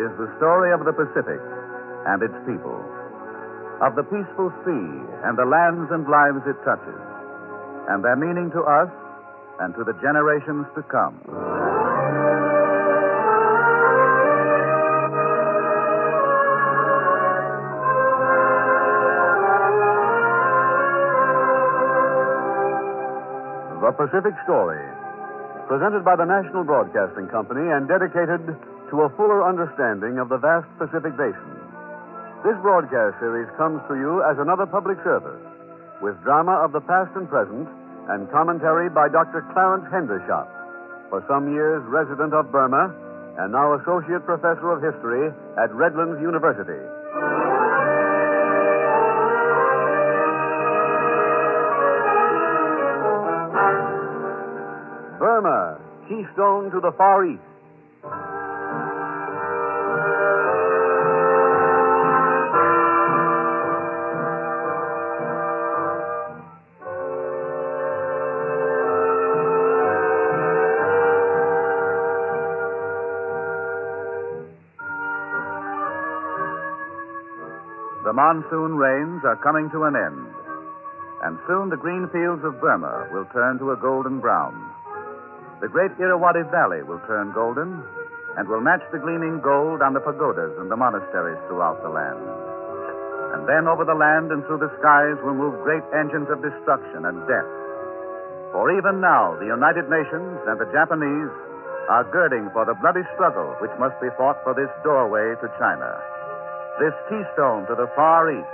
is the story of the Pacific and its people, of the peaceful sea and the lands and lives it touches, and their meaning to us and to the generations to come. The Pacific Story, presented by the National Broadcasting Company and dedicated to a fuller understanding of the vast Pacific Basin. This broadcast series comes to you as another public service, with drama of the past and present and commentary by Dr. Clarence Hendershot, for some years resident of Burma and now Associate Professor of History at Redlands University. Burma, keystone to the Far East. The monsoon rains are coming to an end, and soon the green fields of Burma will turn to a golden brown. The great Irrawaddy Valley will turn golden and will match the gleaming gold on the pagodas and the monasteries throughout the land. And then over the land and through the skies will move great engines of destruction and death. For even now, the United Nations and the Japanese are girding for the bloody struggle which must be fought for this doorway to China, this keystone to the Far East.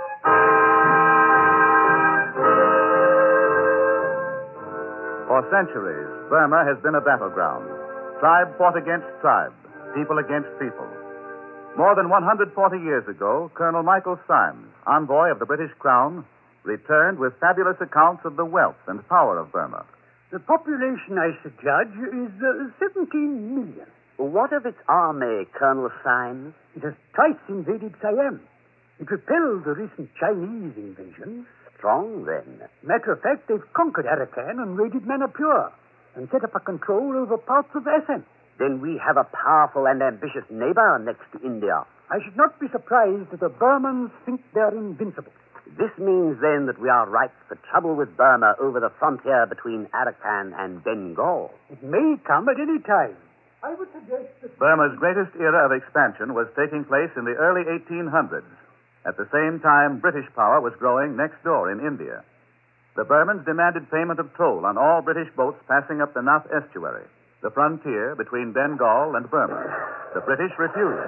For centuries, Burma has been a battleground. Tribe fought against tribe, people against people. More than 140 years ago, Colonel Michael Symes, envoy of the British Crown, returned with fabulous accounts of the wealth and power of Burma. The population, I should judge, is 17 million. What of its army, Colonel Symes? It has twice invaded Siam. It repelled the recent Chinese invasions. Strong, then. Matter of fact, they've conquered Arakan and raided Manipur and set up a control over parts of Assam. Then we have a powerful and ambitious neighbor next to India. I should not be surprised if the Burmans think they're invincible. This means, then, that we are ripe for trouble with Burma over the frontier between Arakan and Bengal. It may come at any time. I would suggest that Burma's greatest era of expansion was taking place in the early 1800s. At the same time, British power was growing next door in India. The Burmans demanded payment of toll on all British boats passing up the Nath Estuary, the frontier between Bengal and Burma. The British refused.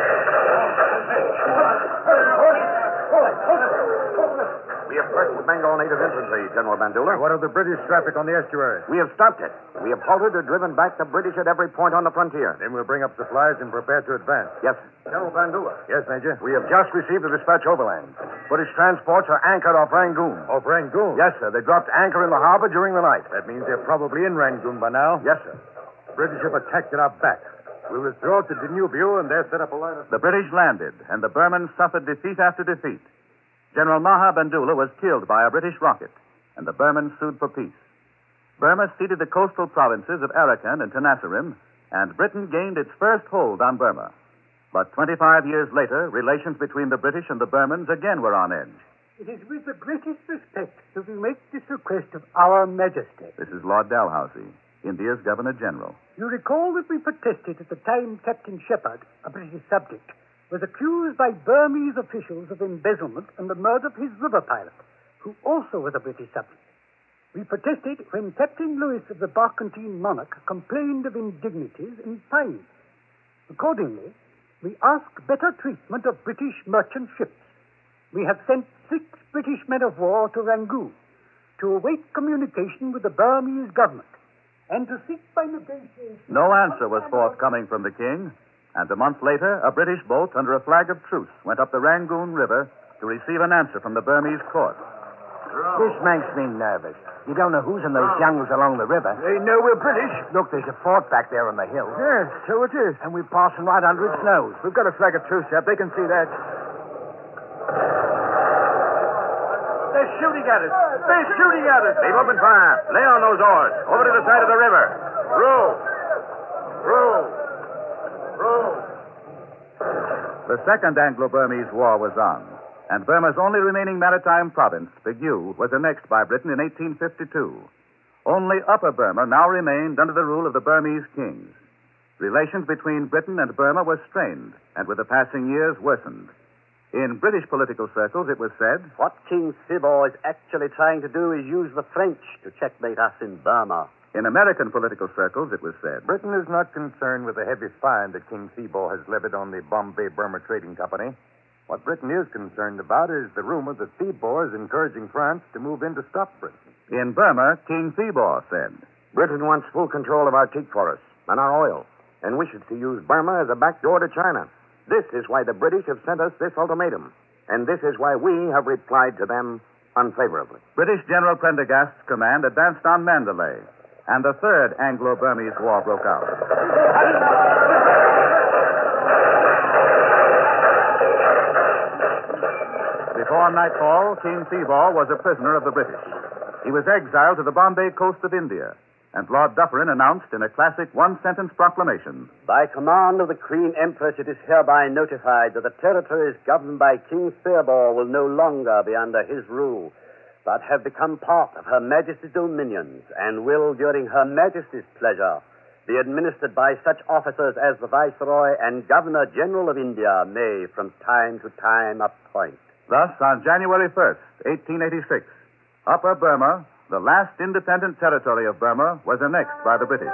We have purchased Bengal native infantry, General Bandula. What of the British traffic on the estuary? We have stopped it. We have halted or driven back the British at every point on the frontier. Then we'll bring up supplies and prepare to advance. Yes, General Bandula. Yes, Major? We have just received a dispatch overland. British transports are anchored off Rangoon. Off Rangoon? Yes, sir. They dropped anchor in the harbor during the night. That means they're probably in Rangoon by now. Yes, sir. British have attacked at our back. We'll withdraw to Danubio and there set up a line of... The British landed, and the Burmans suffered defeat after defeat. General Maha Bandula was killed by a British rocket, and the Burmans sued for peace. Burma ceded the coastal provinces of Arakan and Tenasserim, and Britain gained its first hold on Burma. But 25 years later, relations between the British and the Burmans again were on edge. it is with the greatest respect that we make this request of Our Majesty. This is Lord Dalhousie, India's Governor General. You recall that we protested at the time Captain Shepherd, a British subject, was accused by Burmese officials of embezzlement and the murder of his river pilot, who also was a British subject. We protested when Captain Lewis of the Barkentine Monarch complained of indignities and fines. Accordingly, we ask better treatment of British merchant ships. We have sent 6 British men of war to Rangoon to await communication with the Burmese government and to seek by negotiation... No answer was forthcoming from the king, and a month later, a British boat under a flag of truce went up the Rangoon River to receive an answer from the Burmese court. This makes me nervous. You don't know who's in those jungles along the river. They know we're British. Look, there's a fort back there on the hill. Yes, so it is. And we're passing right under its nose. We've got a flag of truce up. They can see that. They're shooting at us. They're shooting at us. Leave open fire. Lay on those oars. Over to the side of the river. Row. Row. Row. The Second Anglo-Burmese War was on, and Burma's only remaining maritime province, Pigou, was annexed by Britain in 1852. Only Upper Burma now remained under the rule of the Burmese kings. Relations between Britain and Burma were strained, and with the passing years worsened. In British political circles, it was said, What King Thibaw is actually trying to do is use the French to checkmate us in Burma. in American political circles, it was said, Britain is not concerned with the heavy fine that King Thibaw has levied on the Bombay Burma Trading Company. What Britain is concerned about is the rumor that Thibaw is encouraging France to move in to stop Britain. in Burma, King Thibaw said, Britain wants full control of our teak forests and our oil, and wishes to use Burma as a backdoor to China. This is why the British have sent us this ultimatum, and this is why we have replied to them unfavorably. British General Prendergast's command advanced on Mandalay, and the Third Anglo-Burmese War broke out. Before nightfall, King Thibaw was a prisoner of the British. He was exiled to the Bombay coast of India, and Lord Dufferin announced in a classic one-sentence proclamation, By command of the Queen Empress, it is hereby notified that the territories governed by King Thibaw will no longer be under his rule, but have become part of Her Majesty's dominions, and will, during Her Majesty's pleasure, be administered by such officers as the Viceroy and Governor General of India may from time to time appoint. Thus, on January 1st, 1886, Upper Burma, the last independent territory of Burma, was annexed by the British.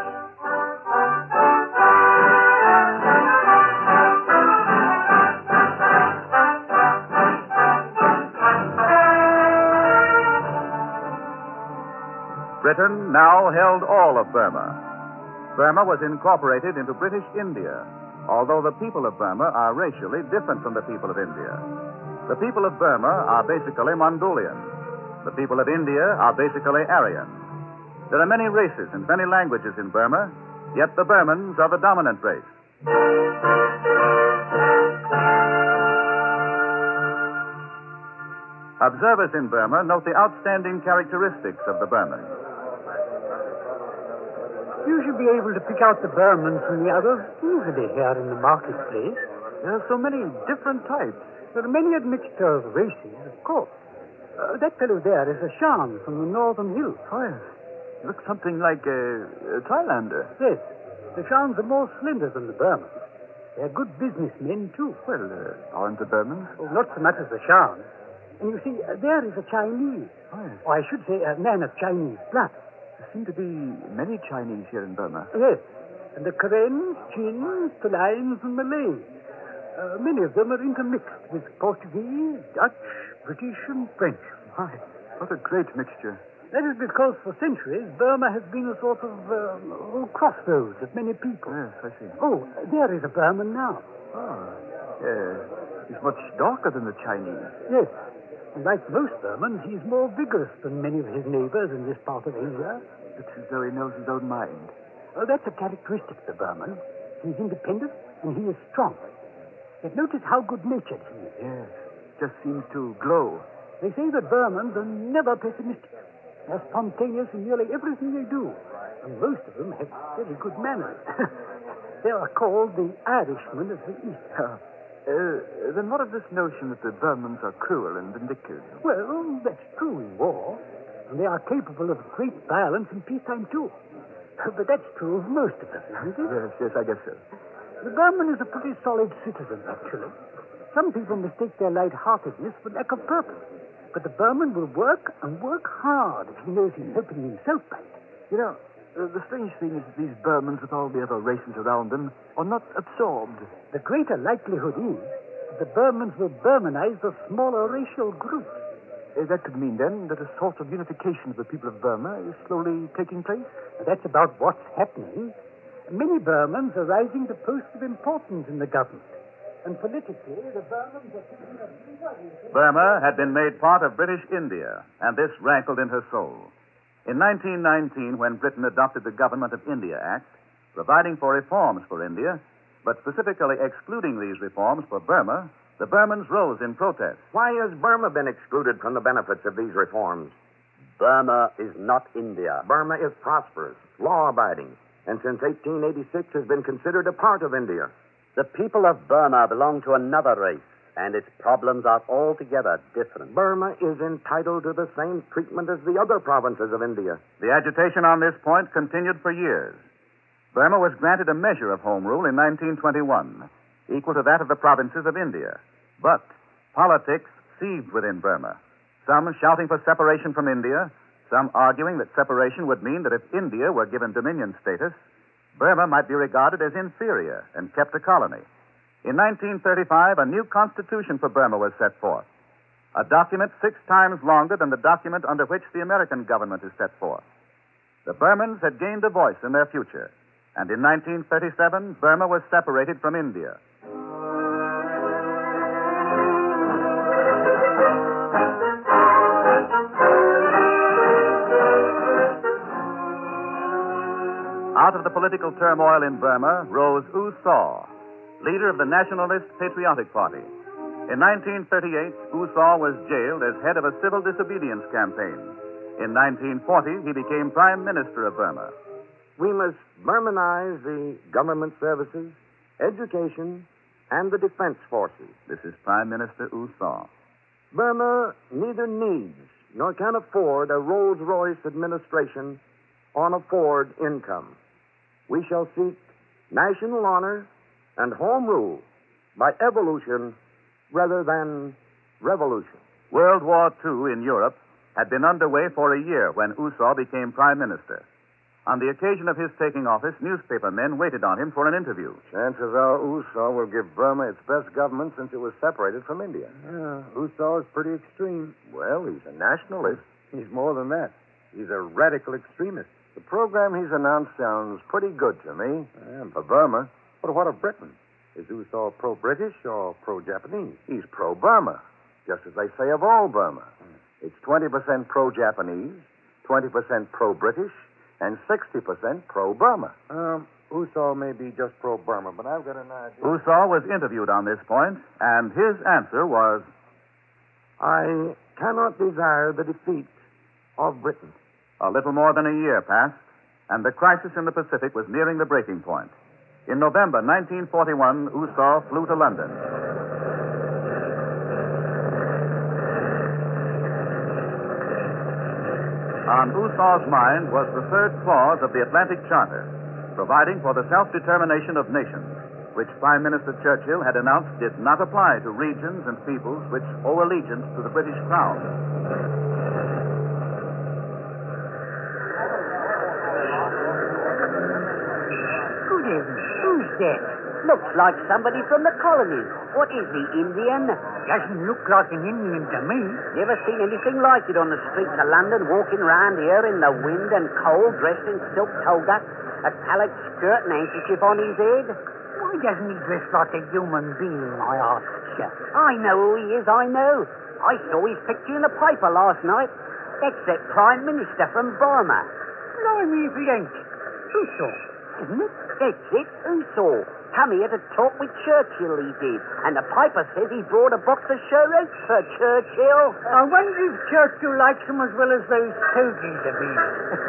Britain now held all of Burma. Burma was incorporated into British India, although the people of Burma are racially different from the people of India. The people of Burma are basically Mongolian. The people of India are basically Aryan. There are many races and many languages in Burma, yet the Burmans are the dominant race. Observers in Burma note the outstanding characteristics of the Burmans. You should be able to pick out the Burmans from the others easily here in the marketplace. There are so many different types. There are many admixture of races, of course. That fellow there is a Shan from the northern hills. Oh, yes. Looks something like a Thailander. Yes, the Shans are more slender than the Burmans. They're good businessmen, too. Well, aren't the Burmans? Oh, not so much as the Shans. And you see, there is a Chinese. Oh, yes. Or I should say a man of Chinese blood. There seem to be many Chinese here in Burma. Yes, and the Karens, Chins, Talains, and Malays. Many of them are intermixed with Portuguese, Dutch, British, and French. My, what a great mixture. That is because for centuries Burma has been a sort of crossroads of many people. Yes, I see. Oh, there is a Burman now. Oh, yes. He's much darker than the Chinese. Yes, and like most Burmans, he's more vigorous than many of his neighbors in this part of Asia. It's as though he knows his own mind. Oh, that's a characteristic of the Burman. He's independent and he is strong. Yet notice how good-natured he is. Yes, just seems to glow. They say that Burmans are never pessimistic. They're spontaneous in nearly everything they do. And most of them have very good manners. They are called the Irishmen of the East. Then what of this notion that the Burmans are cruel and vindictive? Well, that's true in war. And they are capable of great violence in peacetime, too. But that's true of most of them, isn't it? Yes, I guess so. The Burman is a pretty solid citizen, actually. Some people mistake their light-heartedness for lack of purpose. But the Burman will work and work hard if he knows he's helping himself by it. You know, the strange thing is that these Burmans, with all the other races around them, are not absorbed. The greater likelihood is that the Burmans will Burmanize the smaller racial groups. That could mean, then, that a sort of unification of the people of Burma is slowly taking place? That's about what's happening. Many Burmans are rising to posts of importance in the government. And politically, the Burmans are taking a bigger interest. Burma had been made part of British India, and this rankled in her soul. In 1919, when Britain adopted the Government of India Act, providing for reforms for India, but specifically excluding these reforms for Burma, the Burmans rose in protest. Why has Burma been excluded from the benefits of these reforms? Burma is not India. Burma is prosperous, law-abiding, and since 1886 has been considered a part of India. The people of Burma belong to another race, and its problems are altogether different. Burma is entitled to the same treatment as the other provinces of India. The agitation on this point continued for years. Burma was granted a measure of home rule in 1921, equal to that of the provinces of India. But politics seethed within Burma, some shouting for separation from India, some arguing that separation would mean that if India were given dominion status, Burma might be regarded as inferior and kept a colony. In 1935, a new constitution for Burma was set forth, a document 6 times longer than the document under which the American government is set forth. The Burmans had gained a voice in their future, and in 1937, Burma was separated from India. Out of the political turmoil in Burma rose U Saw, leader of the Nationalist Patriotic Party. In 1938, U Saw was jailed as head of a civil disobedience campaign. In 1940, he became Prime Minister of Burma. We must Burmanize the government services, education, and the defense forces. This is Prime Minister U Saw. Burma neither needs nor can afford a Rolls-Royce administration on a Ford income. We shall seek national honor and home rule by evolution rather than revolution. World War II in Europe had been underway for a year when U Saw became Prime Minister. On the occasion of his taking office, newspaper men waited on him for an interview. Chances are U Saw will give Burma its best government since it was separated from India. Yeah, U Saw is pretty extreme. Well, he's a nationalist. He's more than that. He's a radical extremist. The program he's announced sounds pretty good to me. For Burma. But what of Britain? Is U Saw pro-British or pro-Japanese? He's pro-Burma, just as they say of all Burma. It's 20% pro-Japanese, 20% pro-British, and 60% pro-Burma. U Saw may be just pro-Burma, but I've got an idea. U Saw was interviewed on this point, and his answer was, I cannot desire the defeat of Britain. a little more than a year passed, and the crisis in the Pacific was nearing the breaking point. In November 1941, U Saw flew to London. On U Saw's mind was the third clause of the Atlantic Charter, providing for the self-determination of nations, which Prime Minister Churchill had announced did not apply to regions and peoples which owe allegiance to the British Crown. Good evening. Who's that? Looks like somebody from the colonies. What is he, Indian? Doesn't look like an Indian to me. Never seen anything like it on the streets of London, walking round here in the wind and cold, dressed in silk toga, a coloured skirt and handkerchief on his head. Why doesn't he dress like a human being, I ask you? I know who he is, I know. I saw his picture in the paper last night. That's that Prime Minister from Burma. Blimey if he ain't. Who saw? Isn't it? That's it, who saw? Come here to talk with Churchill, he did. And the paper says he brought a box of cheroots for Churchill. I wonder if Churchill likes them as well as those togies of his.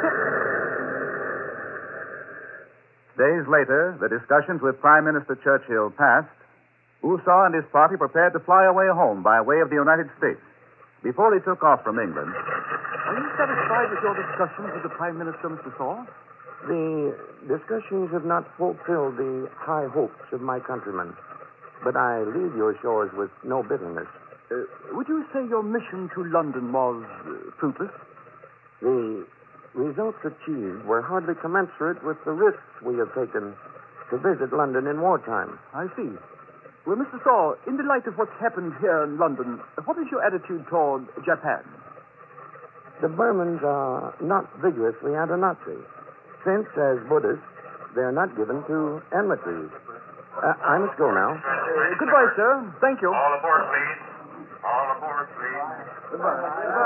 Days later, the discussions with Prime Minister Churchill passed. U Saw and his party prepared to fly away home by way of the United States. Before he took off from England, Are you satisfied with your discussions with the Prime Minister, Mr. Saw? The discussions have not fulfilled the high hopes of my countrymen, but I leave your shores with no bitterness. Would you say your mission to London was fruitless? The results achieved were hardly commensurate with the risks we have taken to visit London in wartime. I see. Well, Mr. Saw, in the light of what's happened here in London, what is your attitude toward Japan? The Burmans are not vigorously anti-Nazi, since, as Buddhists, they are not given to enmity. I must go now. Goodbye, sir. Thank you. All aboard, please. All aboard, please.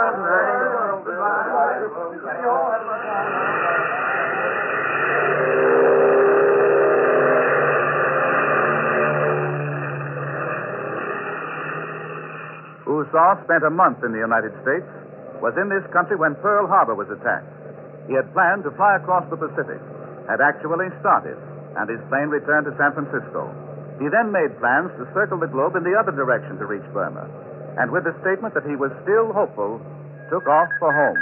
U Saw spent a month in the United States, was in this country when Pearl Harbor was attacked. He had planned to fly across the Pacific, had actually started, and his plane returned to San Francisco. He then made plans to circle the globe in the other direction to reach Burma, and with the statement that he was still hopeful, took off for home.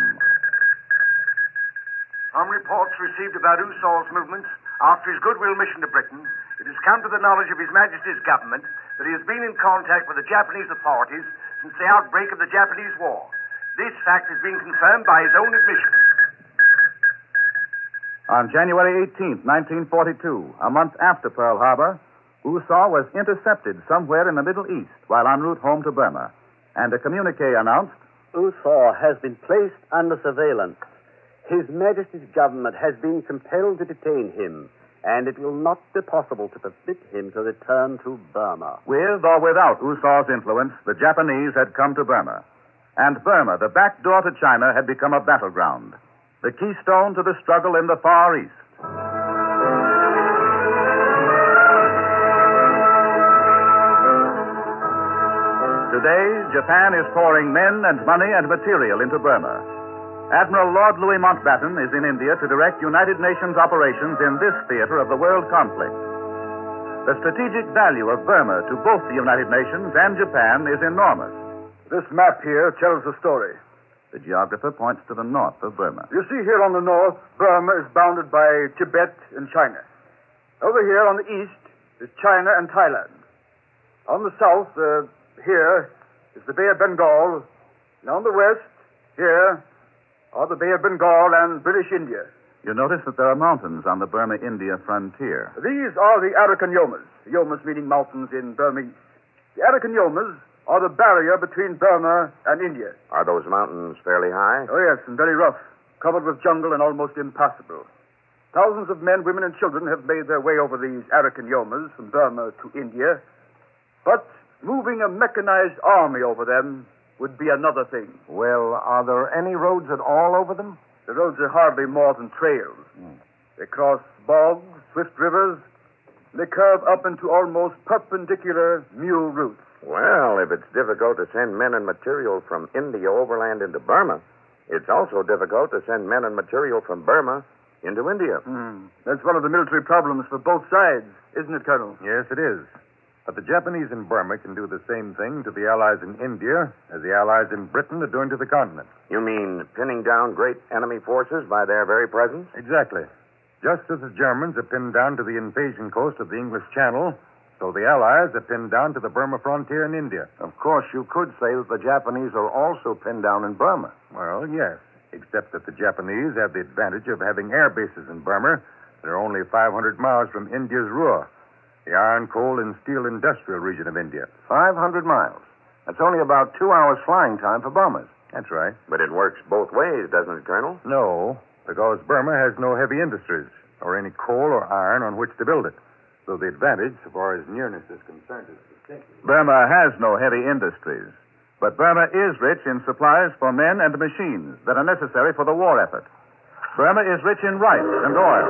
From reports received about Usol's movements after his goodwill mission to Britain, it has come to the knowledge of His Majesty's government that he has been in contact with the Japanese authorities since the outbreak of the Japanese War. This fact has been confirmed by his own admission. On January 18, 1942, a month after Pearl Harbor, Usol was intercepted somewhere in the Middle East while en route home to Burma, and a communique announced, Usol has been placed under surveillance. His Majesty's government has been compelled to detain him, and it will not be possible to permit him to return to Burma. with or without Usol's influence, the Japanese had come to Burma. And Burma, the back door to China, had become a battleground, the keystone to the struggle in the Far East. Today, Japan is pouring men and money and material into Burma. Admiral Lord Louis Mountbatten is in India to direct United Nations operations in this theater of the world conflict. The strategic value of Burma to both the United Nations and Japan is enormous. This map here tells the story. The geographer points to the north of Burma. You see here on the north, Burma is bounded by Tibet and China. Over here on the east is China and Thailand. On the south, here is the Bay of Bengal. And on the west, here are the Bay of Bengal and British India. You notice that there are mountains on the Burma-India frontier. These are the Arakan Yomas. Yomas meaning mountains in Burmese. The Arakan Yomas are the barrier between Burma and India. Are those mountains fairly high? Oh, yes, and very rough, covered with jungle and almost impassable. Thousands of men, women, and children have made their way over these Arakan Yomas from Burma to India. But moving a mechanized army over them would be another thing. Well, are there any roads at all over them? The roads are hardly more than trails. They cross bogs, swift rivers. They curve up into almost perpendicular mule routes. Well, if it's difficult to send men and material from India overland into Burma, it's also difficult to send men and material from Burma into India. That's one of the military problems for both sides, isn't it, Colonel? Yes, it is. But the Japanese in Burma can do the same thing to the Allies in India as the Allies in Britain are doing to the continent. You mean pinning down great enemy forces by their very presence? Exactly. Just as the Germans are pinned down to the invasion coast of the English Channel, so the Allies are pinned down to the Burma frontier in India. Of course, you could say that the Japanese are also pinned down in Burma. Well, yes, except that the Japanese have the advantage of having air bases in Burma that are only 500 miles from India's Ruhr, the iron, coal, and steel industrial region of India. 500 miles. That's only about 2 hours flying time for bombers. That's right. But it works both ways, doesn't it, Colonel? No, because Burma has no heavy industries or any coal or iron on which to build it. So the advantage, so far as nearness is concerned, is distinct. Burma has no heavy industries, but Burma is rich in supplies for men and machines that are necessary for the war effort. Burma is rich in rice and oil.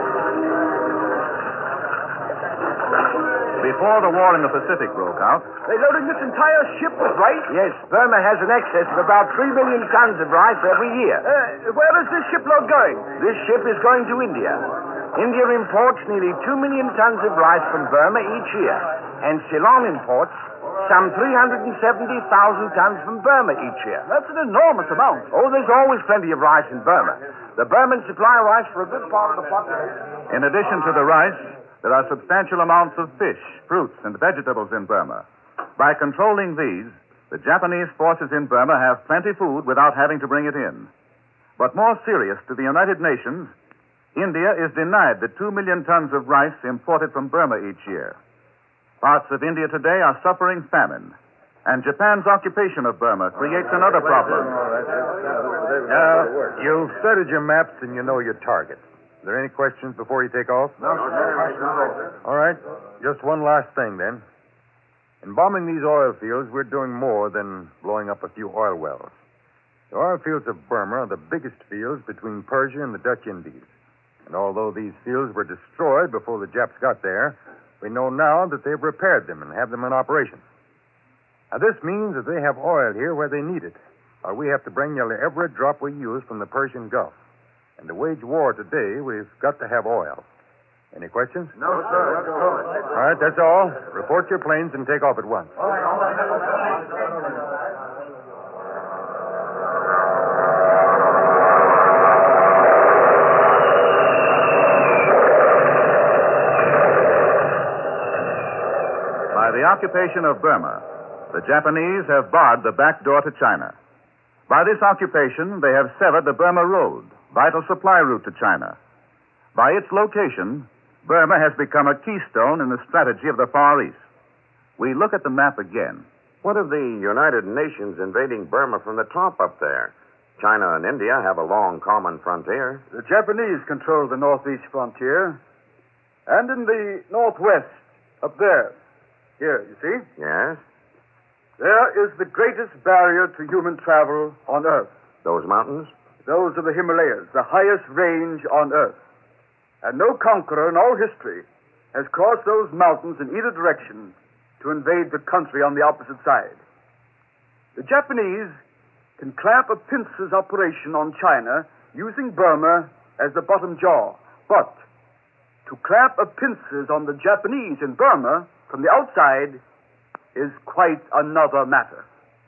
Before the war in the Pacific broke out, They're loading this entire ship with rice? Yes, Burma has an excess of about 3 million tons of rice every year. Where is this shipload going? This ship is going to India. India imports nearly 2 million tons of rice from Burma each year, and Ceylon imports some 370,000 tons from Burma each year. That's an enormous amount. Oh, there's always plenty of rice in Burma. The Burmans supply rice for a good part of the population. in addition to the rice, there are substantial amounts of fish, fruits, and vegetables in Burma. By controlling these, the Japanese forces in Burma have plenty food without having to bring it in. But more serious to the United Nations, India is denied the 2 million tons of rice imported from Burma each year. Parts of India today are suffering famine, and Japan's occupation of Burma creates another problem. Now, you've studied your maps and you know your targets. Are there any questions before you take off? No, sir. All right. Just one last thing, then. In bombing these oil fields, we're doing more than blowing up a few oil wells. The oil fields of Burma are the biggest fields between Persia and the Dutch Indies. And although these fields were destroyed before the Japs got there, we know now that they've repaired them and have them in operation. Now, this means that they have oil here where they need it, while we have to bring nearly every drop we use from the Persian Gulf. And to wage war today, we've got to have oil. Any questions? No, sir. All right, that's all. Report your planes and take off at once. By the occupation of Burma, the Japanese have barred the back door to China. By this occupation, they have severed the Burma Road, vital supply route to China. By its location, Burma has become a keystone in the strategy of the Far East. We look at the map again. What of the United Nations invading Burma from the top up there? China and India have a long common frontier. The Japanese control the northeast frontier. And in the northwest, up there, here, you see? Yes? There is the greatest barrier to human travel on Earth. Those mountains? Those are the Himalayas, the highest range on Earth. And no conqueror in all history has crossed those mountains in either direction to invade the country on the opposite side. The Japanese can clamp a pincers operation on China using Burma as the bottom jaw. But to clamp a pincers on the Japanese in Burma from the outside is quite another matter.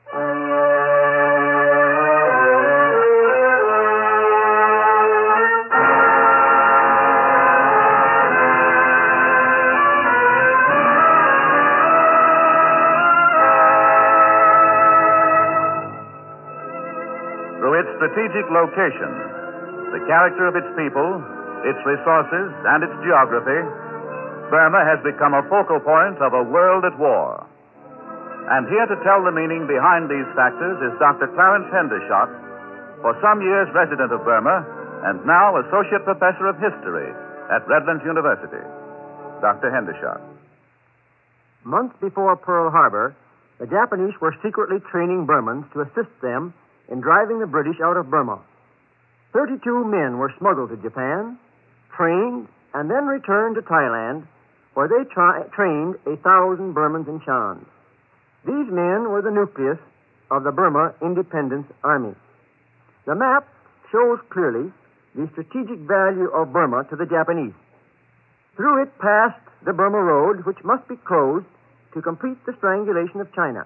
Through its strategic location, the character of its people, its resources, and its geography, Burma has become a focal point of a world at war. And here to tell the meaning behind these factors is Dr. Clarence Hendershot, for some years resident of Burma and now Associate Professor of History at Redlands University. Dr. Hendershot. Months before Pearl Harbor, the Japanese were secretly training Burmans to assist them in driving the British out of Burma. 32 men were smuggled to Japan, trained, and then returned to Thailand, where they trained 1,000 Burmans and Shans. These men were the nucleus of the Burma Independence Army. The map shows clearly the strategic value of Burma to the Japanese. Through it passed the Burma Road, which must be closed to complete the strangulation of China.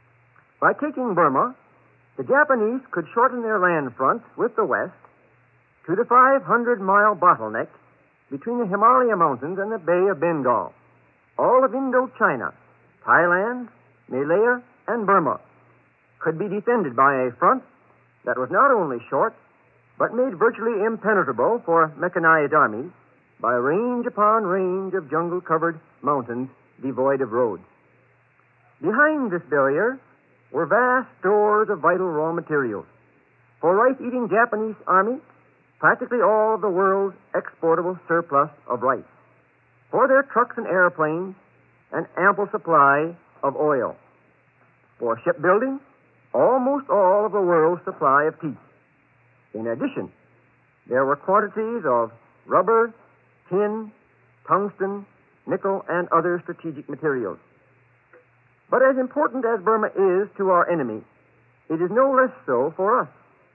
By taking Burma, the Japanese could shorten their land fronts with the West to the 500-mile bottleneck between the Himalaya Mountains and the Bay of Bengal. All of Indochina, Thailand, Malaya, and Burma could be defended by a front that was not only short, but made virtually impenetrable for mechanized armies by range upon range of jungle-covered mountains devoid of roads. Behind this barrier were vast stores of vital raw materials. For rice-eating Japanese army, practically all of the world's exportable surplus of rice. For their trucks and airplanes, an ample supply of oil. For shipbuilding, almost all of the world's supply of teak. In addition, there were quantities of rubber, tin, tungsten, nickel, and other strategic materials. But as important as Burma is to our enemy, it is no less so for us.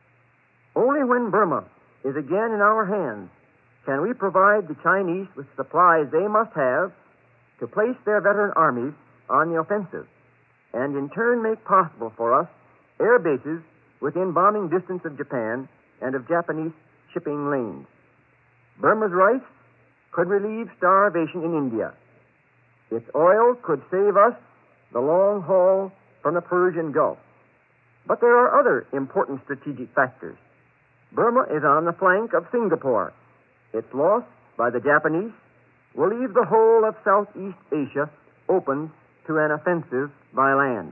Only when Burma is again in our hands can we provide the Chinese with supplies they must have to place their veteran armies on the offensive, and in turn make possible for us air bases within bombing distance of Japan and of Japanese shipping lanes. Burma's rice could relieve starvation in India. Its oil could save us the long haul from the Persian Gulf. But there are other important strategic factors. Burma is on the flank of Singapore. Its loss by the Japanese will leave the whole of Southeast Asia open to an offensive by land.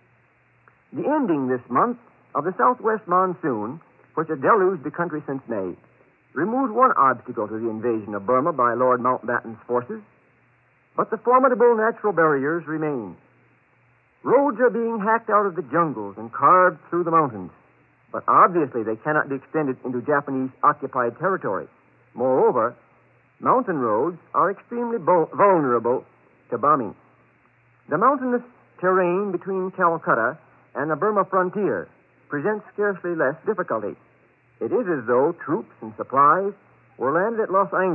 The ending this month of the southwest monsoon, which had deluged the country since May, removed one obstacle to the invasion of Burma by Lord Mountbatten's forces, but the formidable natural barriers remain. Roads are being hacked out of the jungles and carved through the mountains, but obviously they cannot be extended into Japanese-occupied territory. Moreover, mountain roads are extremely vulnerable to bombing. The mountainous terrain between Calcutta and the Burma frontier presents scarcely less difficulty. It is as though troops and supplies were landed at Los Angeles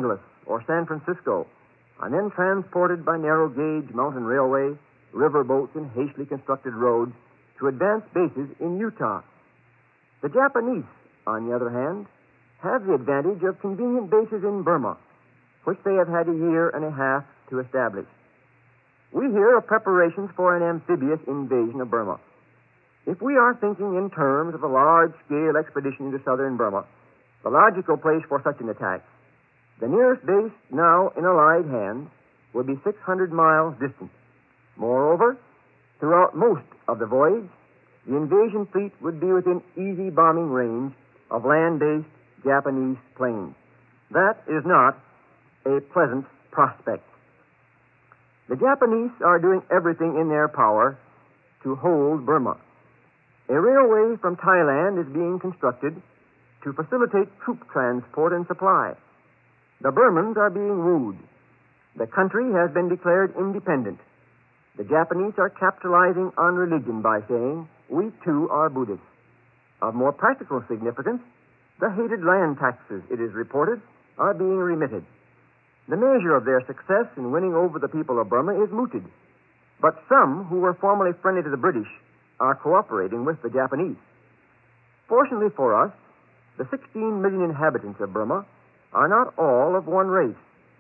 or San Francisco, and then transported by narrow-gauge mountain railway, river boats, and hastily constructed roads to advanced bases in Utah. The Japanese, on the other hand, have the advantage of convenient bases in Burma, which they have had a year and a half to establish. We hear of preparations for an amphibious invasion of Burma. If we are thinking in terms of a large-scale expedition into southern Burma, the logical place for such an attack, the nearest base now in Allied hands would be 600 miles distant. Moreover, throughout most of the voyage, the invasion fleet would be within easy bombing range of land-based Japanese planes. That is not a pleasant prospect. The Japanese are doing everything in their power to hold Burma. A railway from Thailand is being constructed to facilitate troop transport and supply. The Burmans are being wooed. The country has been declared independent. The Japanese are capitalizing on religion by saying, "We too are Buddhists." Of more practical significance, the hated land taxes, it is reported, are being remitted. The measure of their success in winning over the people of Burma is mooted. But some who were formerly friendly to the British are cooperating with the Japanese. Fortunately for us, the 16 million inhabitants of Burma are not all of one race.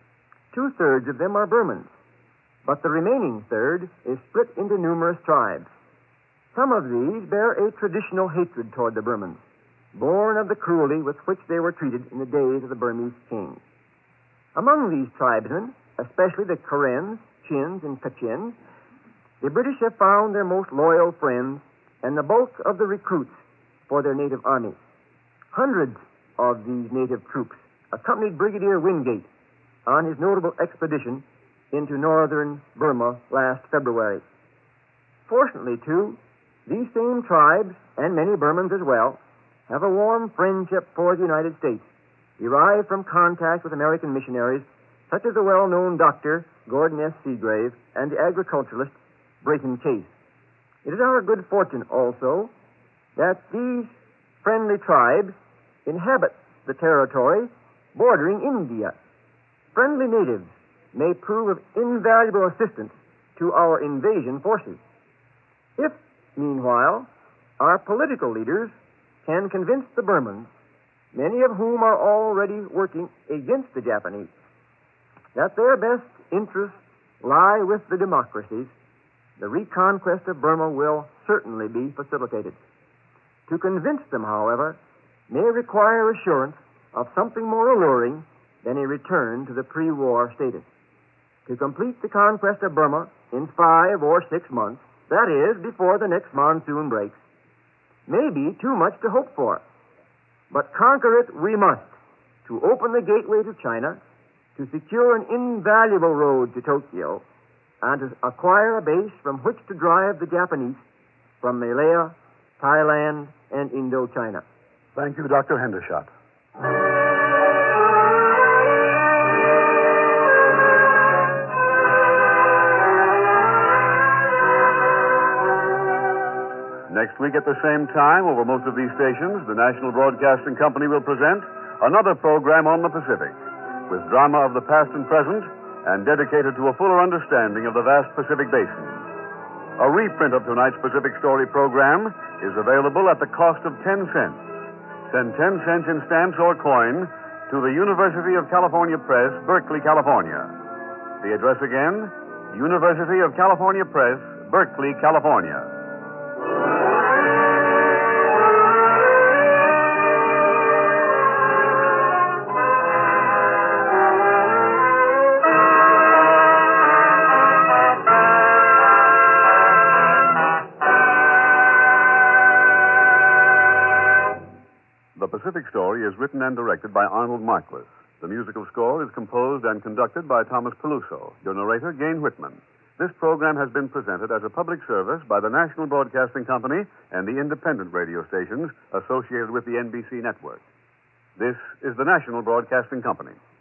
2/3 of them are Burmans, but the remaining third is split into numerous tribes. Some of these bear a traditional hatred toward the Burmans, born of the cruelty with which they were treated in the days of the Burmese kings. Among these tribesmen, especially the Karens, Chins, and Kachins, the British have found their most loyal friends and the bulk of the recruits for their native army. Hundreds of these native troops accompanied Brigadier Wingate on his notable expedition into northern Burma last February. Fortunately, too, these same tribes, and many Burmans as well, have a warm friendship for the United States, derived from contact with American missionaries, such as the well-known Dr. Gordon S. Seagrave and the agriculturalist Brayton Case. It is our good fortune also that these friendly tribes inhabit the territory bordering India. Friendly natives may prove of invaluable assistance to our invasion forces. If, meanwhile, our political leaders can convince the Burmans, many of whom are already working against the Japanese, that their best interests lie with the democracies, the reconquest of Burma will certainly be facilitated. To convince them, however, may require assurance of something more alluring than a return to the pre-war status. To complete the conquest of Burma in 5 or 6 months, that is, before the next monsoon breaks, may be too much to hope for. But conquer it we must, to open the gateway to China, to secure an invaluable road to Tokyo, and to acquire a base from which to drive the Japanese from Malaya, Thailand, and Indochina. Thank you, Dr. Hendershot. Next week at the same time, over most of these stations, the National Broadcasting Company will present another program on the Pacific, with drama of the past and present, and dedicated to a fuller understanding of the vast Pacific Basin. A reprint of tonight's Pacific Story program is available at the cost of 10 cents. Send 10 cents in stamps or coin to the University of California Press, Berkeley, California. The address again, University of California Press, Berkeley, California. The Pacific Story is written and directed by Arnold Marquis. The musical score is composed and conducted by Thomas Peluso. Your narrator, Gane Whitman. This program has been presented as a public service by the National Broadcasting Company and the independent radio stations associated with the NBC network. This is the National Broadcasting Company.